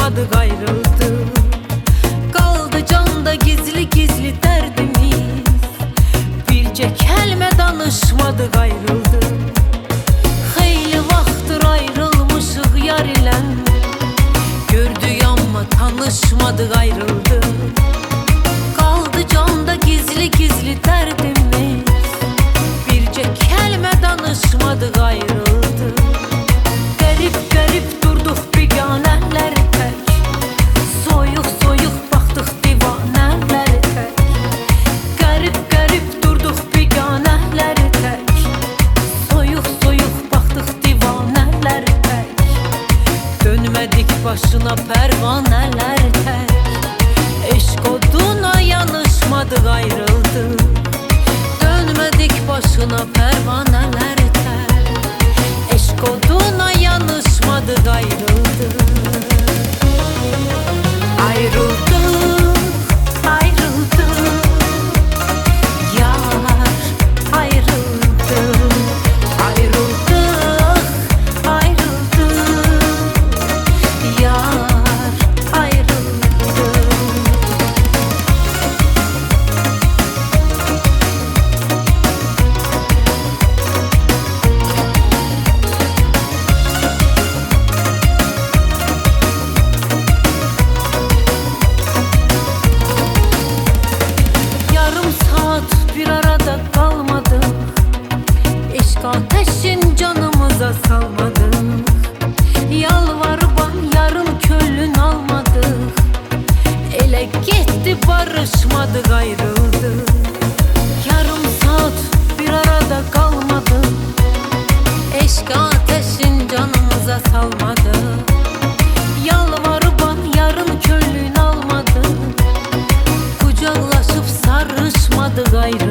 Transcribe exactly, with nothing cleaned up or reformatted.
tanışmadık ayrıldık. Kaldı canda gizli gizli derdimiz, birce kelime danışmadık ayrıldık. Xeyli vaxtdır ayrılmışıq yar ilə, gördük amma tanışmadık ayrıldık. Kaldı canda gizli gizli derdimiz, birce kelime danışmadık ayrıldık. Garip garip durduk biganələr tək, soyuq soyuq baxdıq divanələr tək. Garip garip durduk biganələr tək, soyuq soyuq baxdıq divanələr tək. Dönmədik başına pərvanələr tək, eşq oduna yanışmadık ayrıldık. Dönmədik başına pərvanələr tək, eşq oduna yanışmadık ayrıldık. Ayrıldık, ayrıldık, yar ayrıldık. Ayrıldık, ayrıldık, yar ayrıldık. Yarım saat bir arada kalmadık, eşk ateşin canımıza salmadık. Yalvarban yarım kölün almadık, ele gitti barışmadık ayrıldık. Yarım saat bir arada kalmadık, eşk ateşin canımıza salmadık. Yalvarban yarım kölün almadık, kucaklaşıp sarışmadık ayrıldık.